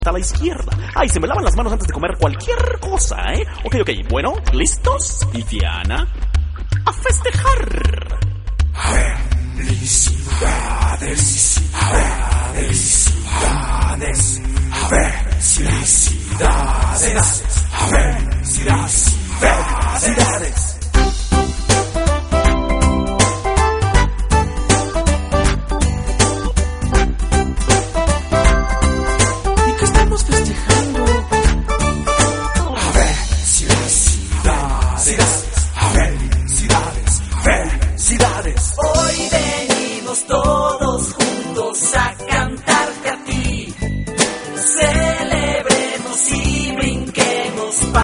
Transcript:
a la izquierda. Ay, se me lavan las manos antes de comer cualquier cosa, ¿eh? Ok, bueno, ¿listos? Y Diana, a festejar. Felicidades.